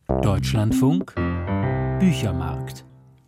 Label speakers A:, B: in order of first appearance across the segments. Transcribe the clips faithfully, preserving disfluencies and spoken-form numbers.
A: Deutschlandfunk Büchermarkt.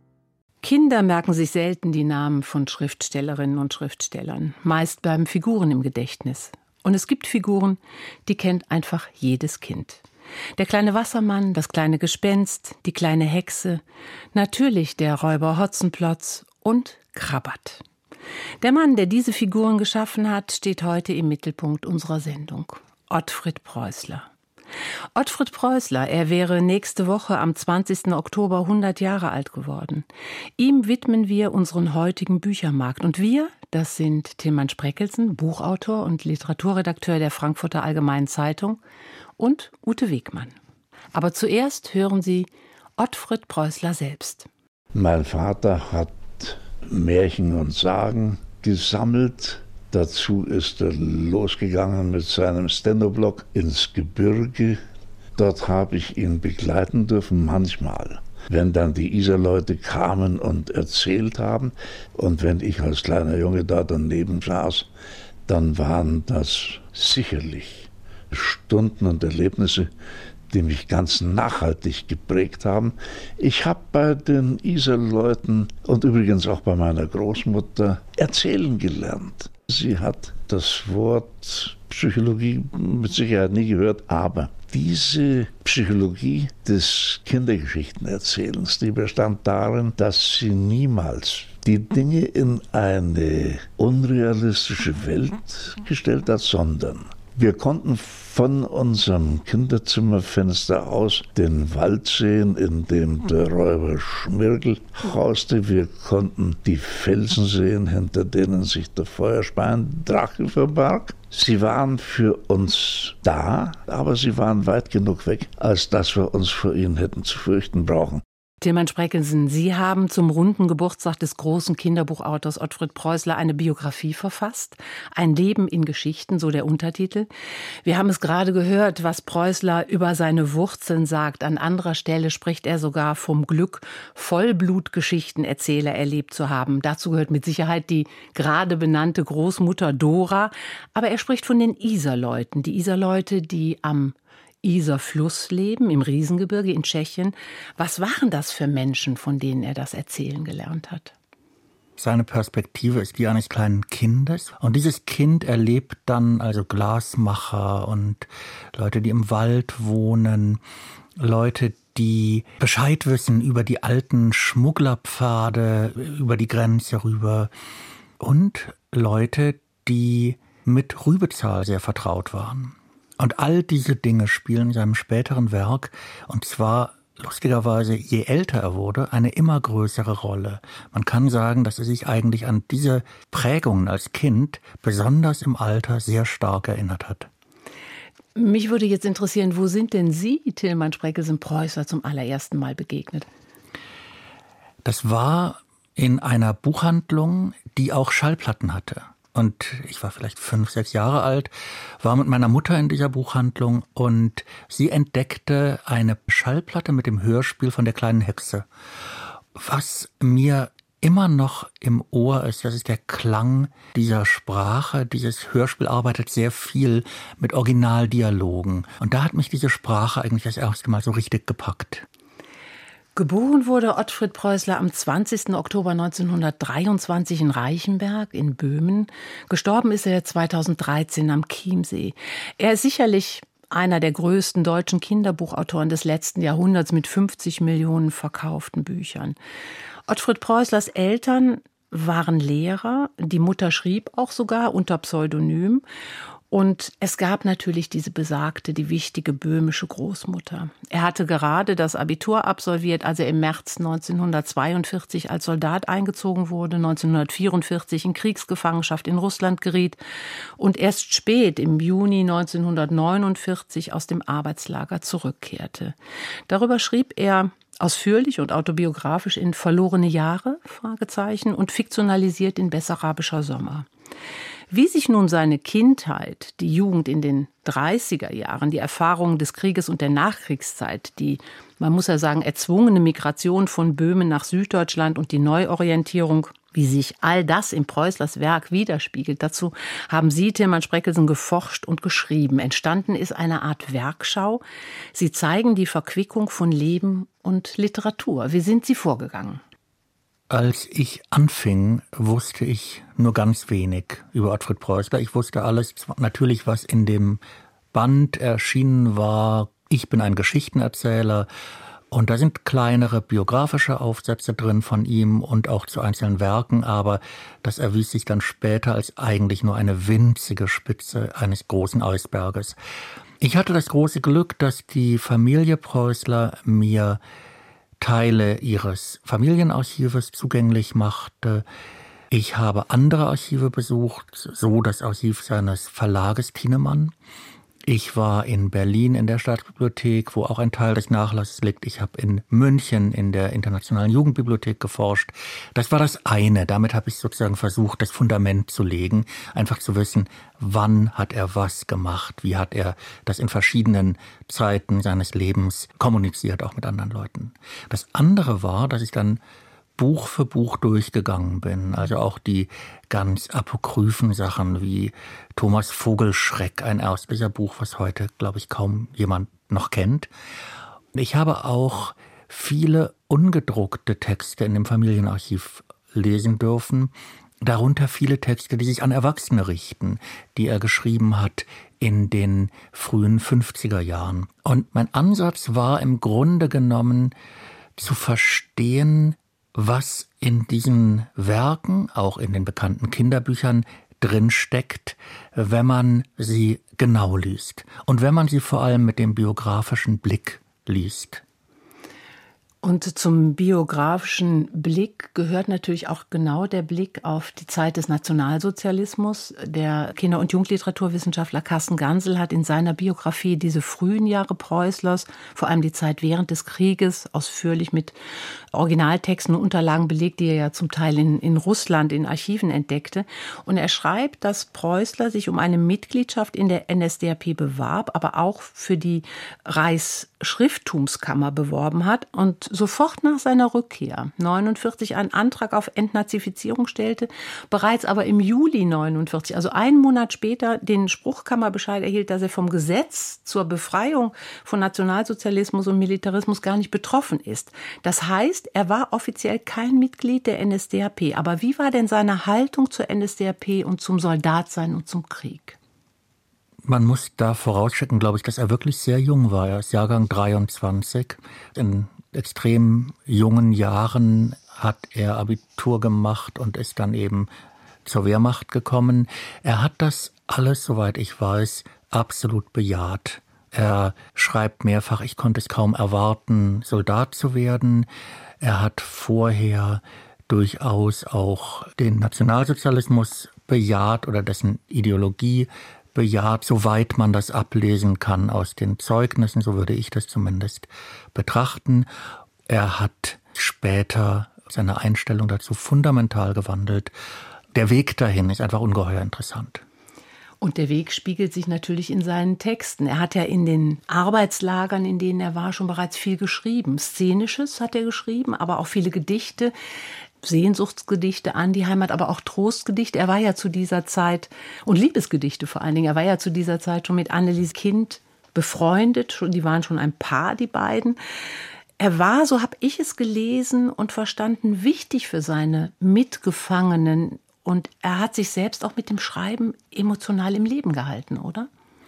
B: Kinder merken sich selten die Namen von Schriftstellerinnen und Schriftstellern. Meist bleiben Figuren im Gedächtnis. Und es gibt Figuren, die kennt einfach jedes Kind. Der kleine Wassermann, das kleine Gespenst, die kleine Hexe, natürlich der Räuber Hotzenplotz und Krabat. Der Mann, der diese Figuren geschaffen hat, steht heute im Mittelpunkt unserer Sendung. Ottfried Preußler. Ottfried Preußler, er wäre nächste Woche am zwanzigsten Oktober hundert Jahre alt geworden. Ihm widmen wir unseren heutigen Büchermarkt. Und wir, das sind Tilman Spreckelsen, Buchautor und Literaturredakteur der Frankfurter Allgemeinen Zeitung, und Ute Wegmann. Aber zuerst hören Sie Ottfried Preußler selbst.
C: Mein Vater hat Märchen und Sagen gesammelt. Dazu ist er losgegangen mit seinem Stenoblock ins Gebirge. Dort habe ich ihn begleiten dürfen, manchmal. Wenn dann die Isarleute kamen und erzählt haben und wenn ich als kleiner Junge da daneben saß, dann waren das sicherlich Stunden und Erlebnisse, die mich ganz nachhaltig geprägt haben. Ich habe bei den Isarleuten und übrigens auch bei meiner Großmutter erzählen gelernt. Sie hat das Wort Psychologie mit Sicherheit nie gehört, aber diese Psychologie des Kindergeschichtenerzählens, die bestand darin, dass sie niemals die Dinge in eine unrealistische Welt gestellt hat, sondern wir konnten von unserem Kinderzimmerfenster aus den Wald sehen, in dem der Räuber Schmirgel hauste. Wir konnten die Felsen sehen, hinter denen sich der Feuerspeien-Drache verbarg. Sie waren für uns da, aber sie waren weit genug weg, als dass wir uns vor ihnen hätten zu fürchten brauchen.
B: Tilman Spreckelsen, Sie haben zum runden Geburtstag des großen Kinderbuchautors Ottfried Preußler eine Biografie verfasst. Ein Leben in Geschichten, so der Untertitel. Wir haben es gerade gehört, was Preußler über seine Wurzeln sagt. An anderer Stelle spricht er sogar vom Glück, Vollblutgeschichtenerzähler erlebt zu haben. Dazu gehört mit Sicherheit die gerade benannte Großmutter Dora. Aber er spricht von den Isarleuten. Die Isarleute, die am Isarfluss leben, im Riesengebirge in Tschechien. Was waren das für Menschen, von denen er das Erzählen gelernt hat?
D: Seine Perspektive ist die eines kleinen Kindes. Und dieses Kind erlebt dann also Glasmacher und Leute, die im Wald wohnen, Leute, die Bescheid wissen über die alten Schmugglerpfade, über die Grenze rüber. Und Leute, die mit Rübezahl sehr vertraut waren. Und all diese Dinge spielen in seinem späteren Werk, und zwar lustigerweise, je älter er wurde, eine immer größere Rolle. Man kann sagen, dass er sich eigentlich an diese Prägungen als Kind, besonders im Alter, sehr stark erinnert hat.
B: Mich würde jetzt interessieren, wo sind denn Sie, Tilman Spreckelsen, Preußler, zum allerersten Mal begegnet?
D: Das war in einer Buchhandlung, die auch Schallplatten hatte. Und ich war vielleicht fünf, sechs Jahre alt, war mit meiner Mutter in dieser Buchhandlung und sie entdeckte eine Schallplatte mit dem Hörspiel von der kleinen Hexe. Was mir immer noch im Ohr ist, das ist der Klang dieser Sprache. Dieses Hörspiel arbeitet sehr viel mit Originaldialogen. Und da hat mich diese Sprache eigentlich das erste Mal so richtig gepackt.
B: Geboren wurde Ottfried Preußler am zwanzigsten Oktober neunzehnhundertdreiundzwanzig in Reichenberg in Böhmen. Gestorben ist er zweitausenddreizehn am Chiemsee. Er ist sicherlich einer der größten deutschen Kinderbuchautoren des letzten Jahrhunderts mit fünfzig Millionen verkauften Büchern. Ottfried Preußlers Eltern waren Lehrer. Die Mutter schrieb auch sogar unter Pseudonym. Und es gab natürlich diese besagte, die wichtige böhmische Großmutter. Er hatte gerade das Abitur absolviert, als er im März neunzehnhundertzweiundvierzig als Soldat eingezogen wurde, neunzehnhundertvierundvierzig in Kriegsgefangenschaft in Russland geriet und erst spät im Juni neunzehnhundertneunundvierzig aus dem Arbeitslager zurückkehrte. Darüber schrieb er ausführlich und autobiografisch in Verlorene Jahre, Fragezeichen, und fiktionalisiert in Bessarabischer Sommer. Wie sich nun seine Kindheit, die Jugend in den dreißiger Jahren, die Erfahrungen des Krieges und der Nachkriegszeit, die, man muss ja sagen, erzwungene Migration von Böhmen nach Süddeutschland und die Neuorientierung Wie sich all das in Preußlers Werk widerspiegelt, dazu haben Sie, Tilman Spreckelsen, geforscht und geschrieben. Entstanden ist eine Art Werkschau. Sie zeigen die Verquickung von Leben und Literatur. Wie sind Sie vorgegangen?
D: Als ich anfing, wusste ich nur ganz wenig über Ottfried Preußler. Ich wusste alles, natürlich, was in dem Band erschienen war. Ich bin ein Geschichtenerzähler. Und da sind kleinere biografische Aufsätze drin von ihm und auch zu einzelnen Werken, aber das erwies sich dann später als eigentlich nur eine winzige Spitze eines großen Eisberges. Ich hatte das große Glück, dass die Familie Preußler mir Teile ihres Familienarchives zugänglich machte. Ich habe andere Archive besucht, so das Archiv seines Verlages Thienemann. Ich war in Berlin in der Staatsbibliothek, wo auch ein Teil des Nachlasses liegt. Ich habe in München in der Internationalen Jugendbibliothek geforscht. Das war das eine. Damit habe ich sozusagen versucht, das Fundament zu legen. Einfach zu wissen, wann hat er was gemacht? Wie hat er das in verschiedenen Zeiten seines Lebens kommuniziert, auch mit anderen Leuten? Das andere war, dass ich dann Buch für Buch durchgegangen bin. Also auch die ganz apokryphen Sachen wie Thomas Vogelschreck, ein erstlicher Buch, was heute, glaube ich, kaum jemand noch kennt. Ich habe auch viele ungedruckte Texte in dem Familienarchiv lesen dürfen, darunter viele Texte, die sich an Erwachsene richten, die er geschrieben hat in den frühen fünfziger Jahren. Und mein Ansatz war im Grunde genommen zu verstehen, was in diesen Werken, auch in den bekannten Kinderbüchern, drinsteckt, wenn man sie genau liest und wenn man sie vor allem mit dem biografischen Blick liest.
B: Und zum biografischen Blick gehört natürlich auch genau der Blick auf die Zeit des Nationalsozialismus. Der Kinder- und Jugendliteraturwissenschaftler Carsten Gansel hat in seiner Biografie diese frühen Jahre Preußlers, vor allem die Zeit während des Krieges, ausführlich mit Originaltexten und Unterlagen belegt, die er ja zum Teil in, in Russland in Archiven entdeckte. Und er schreibt, dass Preußler sich um eine Mitgliedschaft in der N S D A P bewarb, aber auch für die Reichsschrifttumskammer beworben hat und sofort nach seiner Rückkehr neunundvierzig einen Antrag auf Entnazifizierung stellte, bereits aber im Juli neunundvierzig, also einen Monat später, den Spruchkammerbescheid erhielt, dass er vom Gesetz zur Befreiung von Nationalsozialismus und Militarismus gar nicht betroffen ist. Das heißt, er war offiziell kein Mitglied der N S D A P. Aber wie war denn seine Haltung zur N S D A P und zum Soldatsein und zum Krieg?
D: Man muss da vorausschicken, glaube ich, dass er wirklich sehr jung war. Er ist Jahrgang dreiundzwanzig. In extrem jungen Jahren hat er Abitur gemacht und ist dann eben zur Wehrmacht gekommen. Er hat das alles, soweit ich weiß, absolut bejaht. Er schreibt mehrfach, ich konnte es kaum erwarten, Soldat zu werden. Er hat vorher durchaus auch den Nationalsozialismus bejaht oder dessen Ideologie bejaht, soweit man das ablesen kann aus den Zeugnissen, so würde ich das zumindest betrachten. Er hat später seine Einstellung dazu fundamental gewandelt. Der Weg dahin ist einfach ungeheuer interessant.
B: Und der Weg spiegelt sich natürlich in seinen Texten. Er hat ja in den Arbeitslagern, in denen er war, schon bereits viel geschrieben. Szenisches hat er geschrieben, aber auch viele Gedichte, Sehnsuchtsgedichte an die Heimat, aber auch Trostgedichte. Er war ja zu dieser Zeit, und Liebesgedichte vor allen Dingen, er war ja zu dieser Zeit schon mit Annelies Kind befreundet. Die waren schon ein Paar, die beiden. Er war, so habe ich es gelesen und verstanden, wichtig für seine Mitgefangenen. Und er hat sich selbst auch mit dem Schreiben emotional im Leben gehalten, oder?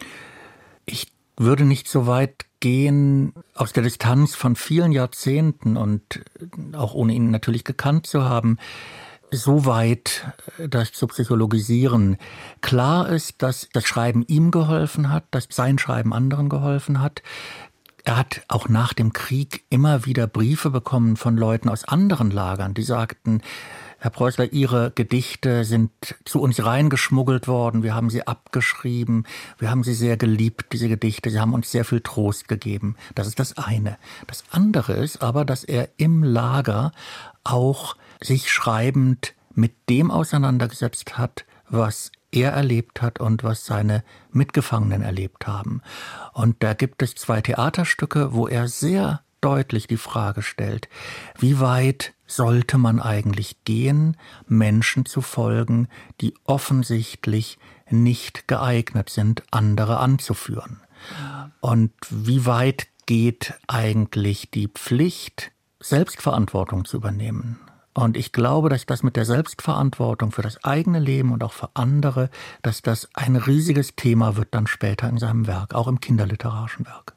D: Ich würde nicht so weit gehen, aus der Distanz von vielen Jahrzehnten und auch ohne ihn natürlich gekannt zu haben, so weit das zu psychologisieren. Klar ist, dass das Schreiben ihm geholfen hat, dass sein Schreiben anderen geholfen hat. Er hat auch nach dem Krieg immer wieder Briefe bekommen von Leuten aus anderen Lagern, die sagten, Herr Preußler, Ihre Gedichte sind zu uns reingeschmuggelt worden, wir haben sie abgeschrieben, wir haben sie sehr geliebt, diese Gedichte, sie haben uns sehr viel Trost gegeben. Das ist das eine. Das andere ist aber, dass er im Lager auch sich schreibend mit dem auseinandergesetzt hat, was er erlebt hat und was seine Mitgefangenen erlebt haben. Und da gibt es zwei Theaterstücke, wo er sehr deutlich die Frage stellt, wie weit sollte man eigentlich gehen, Menschen zu folgen, die offensichtlich nicht geeignet sind, andere anzuführen. Und wie weit geht eigentlich die Pflicht, Selbstverantwortung zu übernehmen? Und ich glaube, dass das mit der Selbstverantwortung für das eigene Leben und auch für andere, dass das ein riesiges Thema wird dann später in seinem Werk, auch im kinderliterarischen Werk.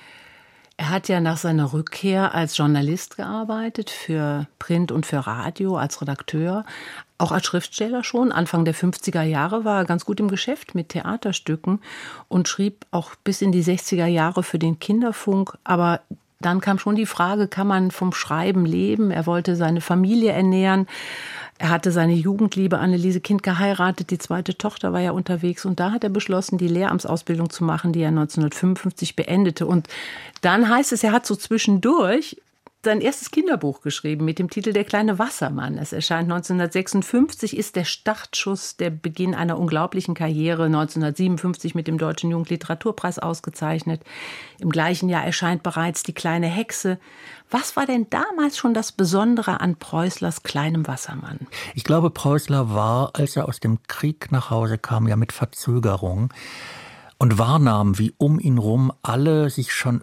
B: Er hat ja nach seiner Rückkehr als Journalist gearbeitet, für Print und für Radio, als Redakteur, auch als Schriftsteller schon. Anfang der fünfziger Jahre war er ganz gut im Geschäft mit Theaterstücken und schrieb auch bis in die sechziger Jahre für den Kinderfunk. Aber dann kam schon die Frage, kann man vom Schreiben leben? Er wollte seine Familie ernähren. Er hatte seine Jugendliebe Anneliese Kind geheiratet, die zweite Tochter war ja unterwegs. Und da hat er beschlossen, die Lehramtsausbildung zu machen, die er neunzehnhundertfünfundfünfzig beendete. Und dann heißt es, er hat so zwischendurch sein erstes Kinderbuch geschrieben mit dem Titel Der kleine Wassermann. Es erscheint neunzehnhundertsechsundfünfzig, ist der Startschuss, der Beginn einer unglaublichen Karriere. neunzehnhundertsiebenundfünfzig mit dem Deutschen Jugendliteraturpreis ausgezeichnet. Im gleichen Jahr erscheint bereits Die kleine Hexe. Was war denn damals schon das Besondere an Preußlers kleinem Wassermann?
D: Ich glaube, Preußler war, als er aus dem Krieg nach Hause kam, ja mit Verzögerung und wahrnahm, wie um ihn rum alle sich schon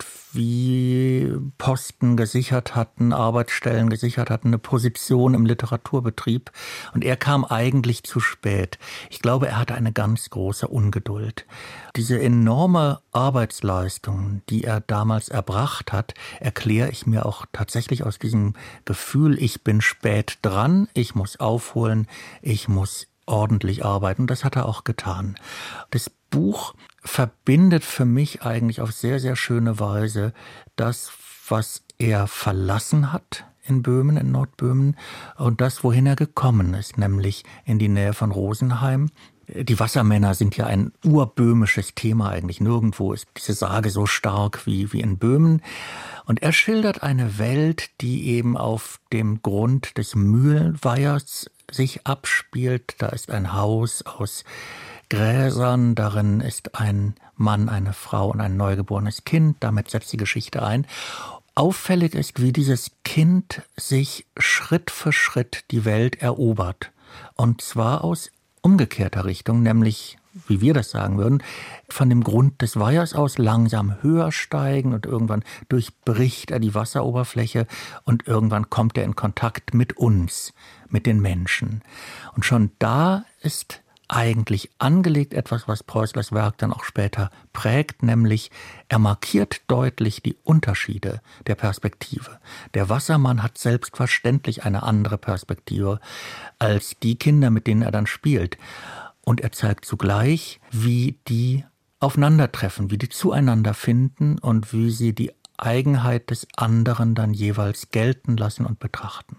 D: irgendwie Posten gesichert hatten, Arbeitsstellen gesichert hatten, eine Position im Literaturbetrieb. Und er kam eigentlich zu spät. Ich glaube, er hatte eine ganz große Ungeduld. Diese enorme Arbeitsleistung, die er damals erbracht hat, erkläre ich mir auch tatsächlich aus diesem Gefühl, ich bin spät dran, ich muss aufholen, ich muss ordentlich arbeiten. Das hat er auch getan. Das Buch verbindet für mich eigentlich auf sehr, sehr schöne Weise das, was er verlassen hat in Böhmen, in Nordböhmen, und das, wohin er gekommen ist, nämlich in die Nähe von Rosenheim. Die Wassermänner sind ja ein urböhmisches Thema eigentlich. Nirgendwo ist diese Sage so stark wie, wie in Böhmen. Und er schildert eine Welt, die eben auf dem Grund des Mühlweihers sich abspielt. Da ist ein Haus aus Gräsern, darin ist ein Mann, eine Frau und ein neugeborenes Kind. Damit setzt die Geschichte ein. Auffällig ist, wie dieses Kind sich Schritt für Schritt die Welt erobert. Und zwar aus umgekehrter Richtung, nämlich, wie wir das sagen würden, von dem Grund des Weihers aus langsam höher steigen und irgendwann durchbricht er die Wasseroberfläche und irgendwann kommt er in Kontakt mit uns, mit den Menschen. Und schon da ist eigentlich angelegt etwas, was Preußlers Werk dann auch später prägt, nämlich er markiert deutlich die Unterschiede der Perspektive. Der Wassermann hat selbstverständlich eine andere Perspektive als die Kinder, mit denen er dann spielt. Und er zeigt zugleich, wie die aufeinandertreffen, wie die zueinander finden und wie sie die Eigenheit des anderen dann jeweils gelten lassen und betrachten.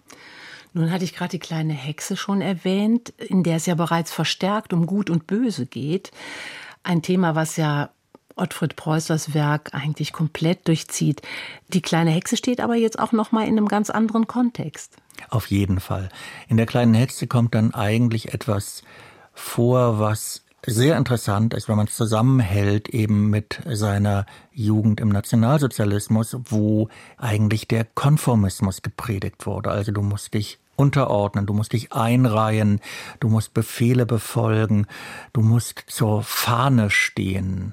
B: Nun hatte ich gerade die kleine Hexe schon erwähnt, in der es ja bereits verstärkt um Gut und Böse geht. Ein Thema, was ja Ottfried Preußlers Werk eigentlich komplett durchzieht. Die kleine Hexe steht aber jetzt auch noch mal in einem ganz anderen Kontext.
D: Auf jeden Fall. In der kleinen Hexe kommt dann eigentlich etwas vor, was sehr interessant ist, wenn man es zusammenhält eben mit seiner Jugend im Nationalsozialismus, wo eigentlich der Konformismus gepredigt wurde. Also du musst dich unterordnen, du musst dich einreihen, du musst Befehle befolgen, du musst zur Fahne stehen.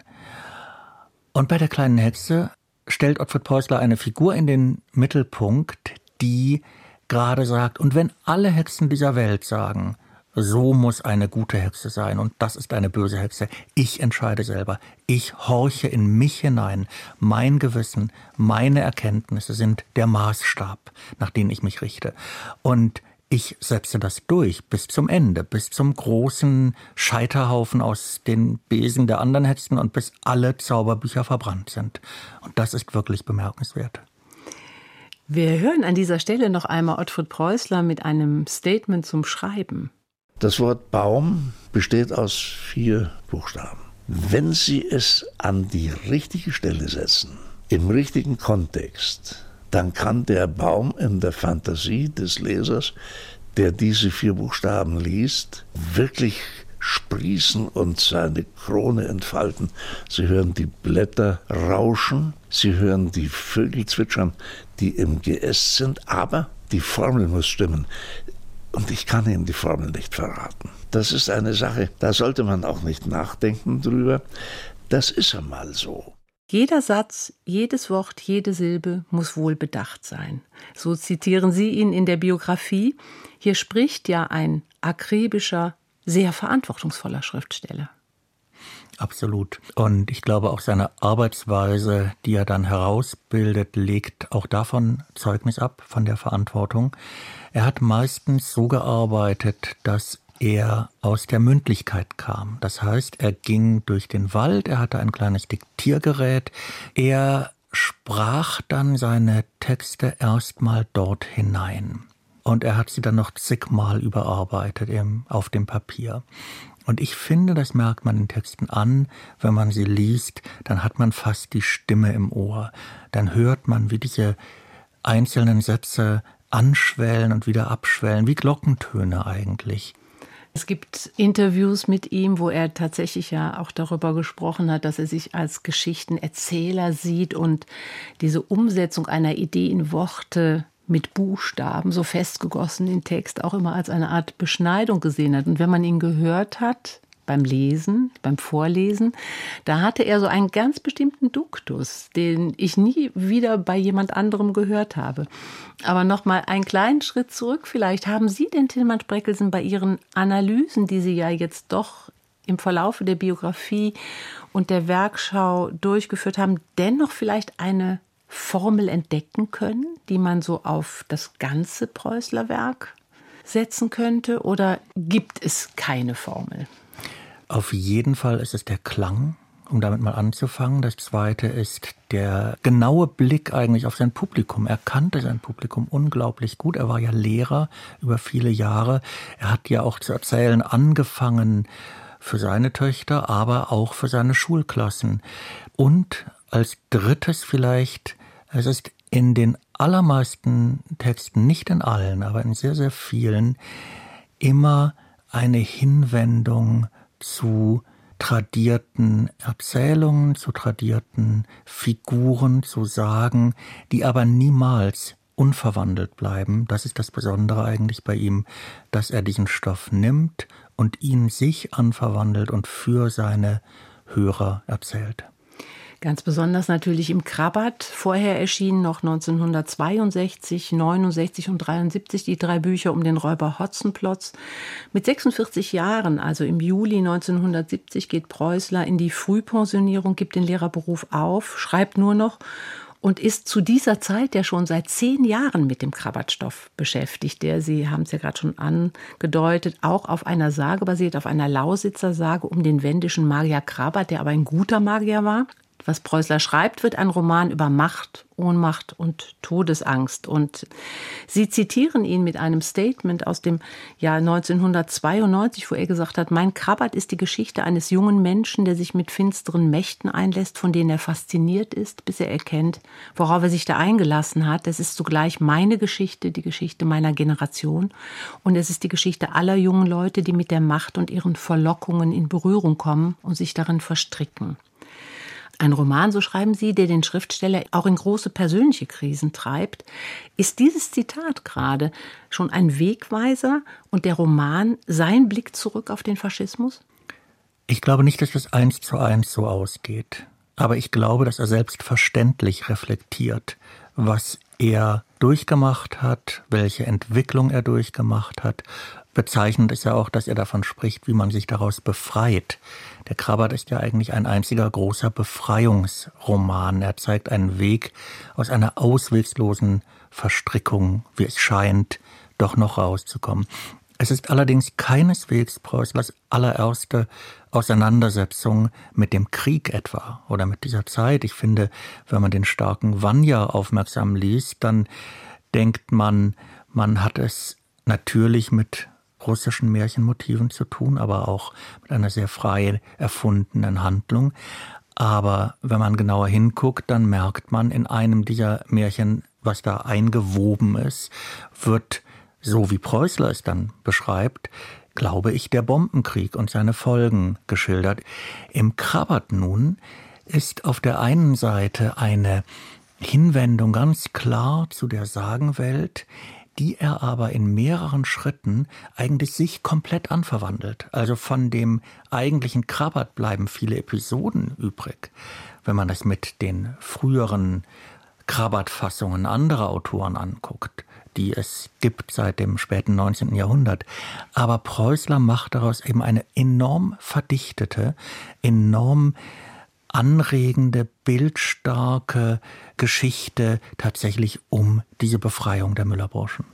D: Und bei der kleinen Hexe stellt Ottfried Preußler eine Figur in den Mittelpunkt, die gerade sagt, und wenn alle Hexen dieser Welt sagen, so muss eine gute Hexe sein und das ist eine böse Hexe. Ich entscheide selber. Ich horche in mich hinein. Mein Gewissen, meine Erkenntnisse sind der Maßstab, nach dem ich mich richte. Und ich setze das durch bis zum Ende, bis zum großen Scheiterhaufen aus den Besen der anderen Hexen und bis alle Zauberbücher verbrannt sind. Und das ist wirklich bemerkenswert.
B: Wir hören an dieser Stelle noch einmal Ottfried Preußler mit einem Statement zum Schreiben.
C: Das Wort Baum besteht aus vier Buchstaben. Wenn Sie es an die richtige Stelle setzen, im richtigen Kontext, dann kann der Baum in der Fantasie des Lesers, der diese vier Buchstaben liest, wirklich sprießen und seine Krone entfalten. Sie hören die Blätter rauschen, Sie hören die Vögel zwitschern, die im Geäst sind, aber die Formel muss stimmen. Und ich kann Ihnen die Formel nicht verraten. Das ist eine Sache, da sollte man auch nicht nachdenken drüber. Das ist einmal so.
B: Jeder Satz, jedes Wort, jede Silbe muss wohl bedacht sein. So zitieren Sie ihn in der Biografie. Hier spricht ja ein akribischer, sehr verantwortungsvoller Schriftsteller.
D: Absolut. Und ich glaube, auch seine Arbeitsweise, die er dann herausbildet, legt auch davon Zeugnis ab, von der Verantwortung. Er hat meistens so gearbeitet, dass er aus der Mündlichkeit kam. Das heißt, er ging durch den Wald, er hatte ein kleines Diktiergerät, er sprach dann seine Texte erstmal dort hinein. Und er hat sie dann noch zigmal überarbeitet eben auf dem Papier. Und ich finde, das merkt man in Texten an, wenn man sie liest, dann hat man fast die Stimme im Ohr. Dann hört man, wie diese einzelnen Sätze anschwellen und wieder abschwellen, wie Glockentöne eigentlich.
B: Es gibt Interviews mit ihm, wo er tatsächlich ja auch darüber gesprochen hat, dass er sich als Geschichtenerzähler sieht und diese Umsetzung einer Idee in Worte mit Buchstaben, so festgegossen in Text, auch immer als eine Art Beschneidung gesehen hat. Und wenn man ihn gehört hat, beim Lesen, beim Vorlesen, da hatte er so einen ganz bestimmten Duktus, den ich nie wieder bei jemand anderem gehört habe. Aber noch mal einen kleinen Schritt zurück vielleicht. Haben Sie denn, Tilman Spreckelsen, bei Ihren Analysen, die Sie ja jetzt doch im Verlaufe der Biografie und der Werkschau durchgeführt haben, dennoch vielleicht eine Formel entdecken können, die man so auf das ganze Preußler Werk setzen könnte? Oder gibt es keine Formel?
D: Auf jeden Fall ist es der Klang, um damit mal anzufangen. Das Zweite ist der genaue Blick eigentlich auf sein Publikum. Er kannte sein Publikum unglaublich gut. Er war ja Lehrer über viele Jahre. Er hat ja auch zu erzählen angefangen für seine Töchter, aber auch für seine Schulklassen. Und als Drittes vielleicht, es ist in den allermeisten Texten, nicht in allen, aber in sehr, sehr vielen, immer eine Hinwendung zu tradierten Erzählungen, zu tradierten Figuren, zu Sagen, die aber niemals unverwandelt bleiben. Das ist das Besondere eigentlich bei ihm, dass er diesen Stoff nimmt und ihn sich anverwandelt und für seine Hörer erzählt.
B: Ganz besonders natürlich im Krabat, vorher erschienen noch neunzehnhundertzweiundsechzig, neunundsechzig und dreiundsiebzig die drei Bücher um den Räuber Hotzenplotz. Mit sechsundvierzig Jahren, also im Juli neunzehnhundertsiebzig, geht Preußler in die Frühpensionierung, gibt den Lehrerberuf auf, schreibt nur noch und ist zu dieser Zeit ja schon seit zehn Jahren mit dem Krabatstoff beschäftigt, der, Sie haben es ja gerade schon angedeutet, auch auf einer Sage basiert, auf einer Lausitzer Sage um den wendischen Magier Krabat, der aber ein guter Magier war. Was Preußler schreibt, wird ein Roman über Macht, Ohnmacht und Todesangst. Und Sie zitieren ihn mit einem Statement aus dem Jahr neunzehnhundertzweiundneunzig, wo er gesagt hat, mein Krabat ist die Geschichte eines jungen Menschen, der sich mit finsteren Mächten einlässt, von denen er fasziniert ist, bis er erkennt, worauf er sich da eingelassen hat. Es ist zugleich meine Geschichte, die Geschichte meiner Generation. Und es ist die Geschichte aller jungen Leute, die mit der Macht und ihren Verlockungen in Berührung kommen und sich darin verstricken. Ein Roman, so schreiben Sie, der den Schriftsteller auch in große persönliche Krisen treibt. Ist dieses Zitat gerade schon ein Wegweiser und der Roman sein Blick zurück auf den Faschismus?
D: Ich glaube nicht, dass das eins zu eins so ausgeht. Aber ich glaube, dass er selbstverständlich reflektiert, was er durchgemacht hat, welche Entwicklung er durchgemacht hat. Bezeichnend ist ja auch, dass er davon spricht, wie man sich daraus befreit. Der Krabat ist ja eigentlich ein einziger großer Befreiungsroman. Er zeigt einen Weg aus einer auswegslosen Verstrickung, wie es scheint, doch noch rauszukommen. Es ist allerdings keineswegs Preußlers allererste Auseinandersetzung mit dem Krieg etwa oder mit dieser Zeit. Ich finde, wenn man den starken Vanya aufmerksam liest, dann denkt man, man hat es natürlich mit russischen Märchenmotiven zu tun, aber auch mit einer sehr frei erfundenen Handlung. Aber wenn man genauer hinguckt, dann merkt man, in einem dieser Märchen, was da eingewoben ist, wird, so wie Preußler es dann beschreibt, glaube ich, der Bombenkrieg und seine Folgen geschildert. Im Krabat nun ist auf der einen Seite eine Hinwendung ganz klar zu der Sagenwelt, die er aber in mehreren Schritten eigentlich sich komplett anverwandelt. Also von dem eigentlichen Krabat bleiben viele Episoden übrig, wenn man das mit den früheren Krabat-Fassungen anderer Autoren anguckt, die es gibt seit dem späten neunzehnten Jahrhundert. Aber Preußler macht daraus eben eine enorm verdichtete, enorm anregende, bildstarke Geschichte tatsächlich um diese Befreiung der Müllerburschen.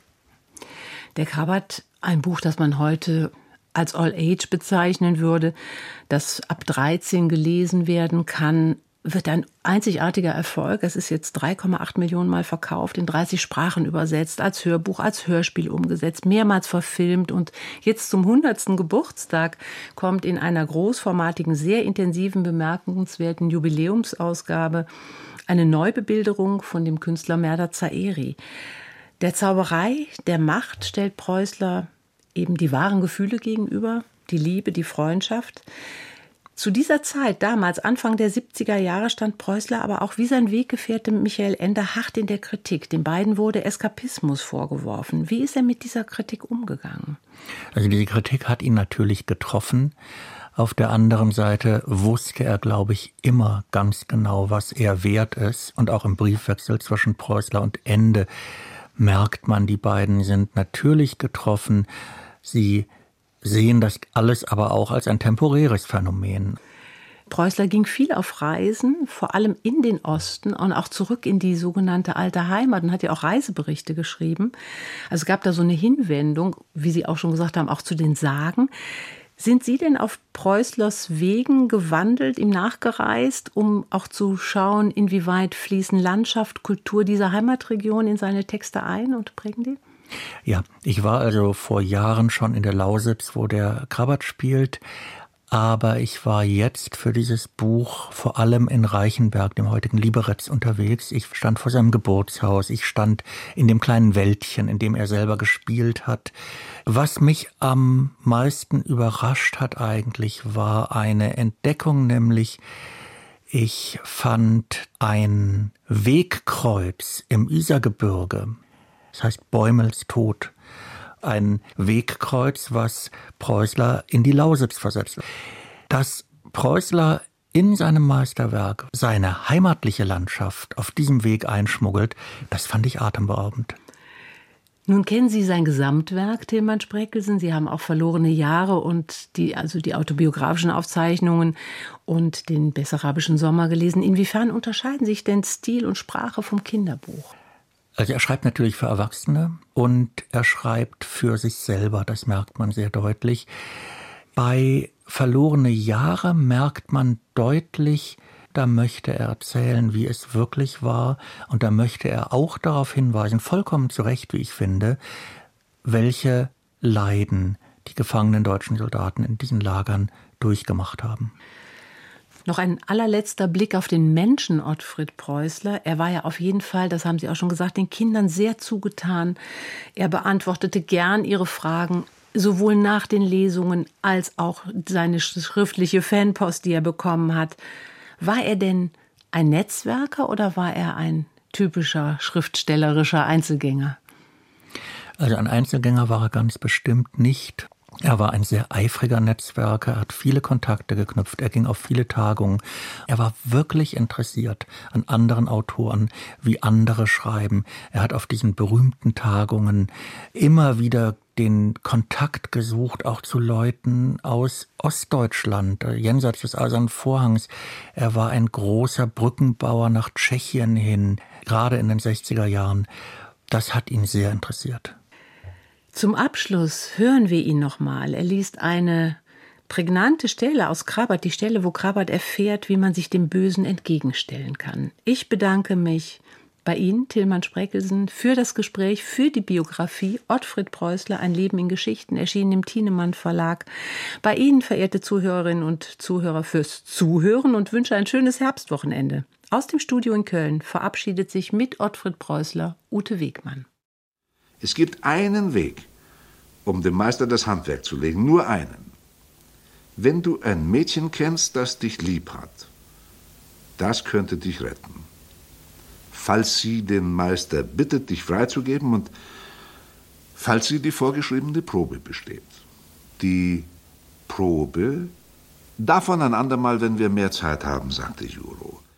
B: Der Krabat, ein Buch, das man heute als All Age bezeichnen würde, das ab dreizehn gelesen werden kann, wird ein einzigartiger Erfolg. Es ist jetzt drei Komma acht Millionen Mal verkauft, in dreißig Sprachen übersetzt, als Hörbuch, als Hörspiel umgesetzt, mehrmals verfilmt. Und jetzt zum hundertsten Geburtstag kommt in einer großformatigen, sehr intensiven, bemerkenswerten Jubiläumsausgabe eine Neubebilderung von dem Künstler Merda Zaeri. Der Zauberei, der Macht stellt Preußler eben die wahren Gefühle gegenüber, die Liebe, die Freundschaft. Zu dieser Zeit, damals Anfang der siebziger Jahre, stand Preußler aber auch wie sein Weggefährte Michael Ende hart in der Kritik. Den beiden wurde Eskapismus vorgeworfen. Wie ist er mit dieser Kritik umgegangen?
D: Also diese Kritik hat ihn natürlich getroffen. Auf der anderen Seite wusste er, glaube ich, immer ganz genau, was er wert ist. Und auch im Briefwechsel zwischen Preußler und Ende merkt man, die beiden sind natürlich getroffen. Sie sehen das alles aber auch als ein temporäres Phänomen.
B: Preußler ging viel auf Reisen, vor allem in den Osten und auch zurück in die sogenannte alte Heimat und hat ja auch Reiseberichte geschrieben. Also es gab da so eine Hinwendung, wie Sie auch schon gesagt haben, auch zu den Sagen. Sind Sie denn auf Preußlers Wegen gewandelt, ihm nachgereist, um auch zu schauen, inwieweit fließen Landschaft, Kultur dieser Heimatregion in seine Texte ein und prägen die?
D: Ja, ich war also vor Jahren schon in der Lausitz, wo der Krabat spielt, aber ich war jetzt für dieses Buch vor allem in Reichenberg, dem heutigen Liberec, unterwegs. Ich stand vor seinem Geburtshaus, ich stand in dem kleinen Wäldchen, in dem er selber gespielt hat. Was mich am meisten überrascht hat eigentlich, war eine Entdeckung, nämlich ich fand ein Wegkreuz im Isergebirge. Das heißt Bäumels Tod. Ein Wegkreuz, was Preußler in die Lausitz versetzt. Dass Preußler in seinem Meisterwerk seine heimatliche Landschaft auf diesem Weg einschmuggelt, das fand ich atemberaubend.
B: Nun kennen Sie sein Gesamtwerk, Tilman Spreckelsen. Sie haben auch Verlorene Jahre und die, also die autobiografischen Aufzeichnungen und den Bessarabischen Sommer gelesen. Inwiefern unterscheiden sich denn Stil und Sprache vom Kinderbuch?
D: Also er schreibt natürlich für Erwachsene und er schreibt für sich selber, das merkt man sehr deutlich. Bei Verlorene Jahre merkt man deutlich, da möchte er erzählen, wie es wirklich war und da möchte er auch darauf hinweisen, vollkommen zu Recht, wie ich finde, welche Leiden die gefangenen deutschen Soldaten in diesen Lagern durchgemacht haben.
B: Noch ein allerletzter Blick auf den Menschen Ottfried Preußler. Er war ja auf jeden Fall, das haben Sie auch schon gesagt, den Kindern sehr zugetan. Er beantwortete gern ihre Fragen, sowohl nach den Lesungen als auch seine schriftliche Fanpost, die er bekommen hat. War er denn ein Netzwerker oder war er ein typischer schriftstellerischer Einzelgänger?
D: Also ein Einzelgänger war er ganz bestimmt nicht. Er war ein sehr eifriger Netzwerker, er hat viele Kontakte geknüpft, er ging auf viele Tagungen. Er war wirklich interessiert an anderen Autoren, wie andere schreiben. Er hat auf diesen berühmten Tagungen immer wieder den Kontakt gesucht, auch zu Leuten aus Ostdeutschland, jenseits des Eisernen Vorhangs. Er war ein großer Brückenbauer nach Tschechien hin, gerade in den sechziger Jahren. Das hat ihn sehr interessiert.
B: Zum Abschluss hören wir ihn nochmal. Er liest eine prägnante Stelle aus Krabat, die Stelle, wo Krabat erfährt, wie man sich dem Bösen entgegenstellen kann. Ich bedanke mich bei Ihnen, Tilman Spreckelsen, für das Gespräch, für die Biografie Ottfried Preußler, ein Leben in Geschichten, erschienen im Thienemann Verlag. Bei Ihnen, verehrte Zuhörerinnen und Zuhörer, fürs Zuhören und wünsche ein schönes Herbstwochenende. Aus dem Studio in Köln verabschiedet sich mit Ottfried Preußler Ute Wegmann.
E: Es gibt einen Weg, um dem Meister das Handwerk zu legen, nur einen. Wenn du ein Mädchen kennst, das dich lieb hat, Das könnte dich retten. Falls sie den Meister bittet, dich freizugeben und falls sie die vorgeschriebene Probe besteht. Die Probe? Davon ein andermal, wenn wir mehr Zeit haben, sagte Juro.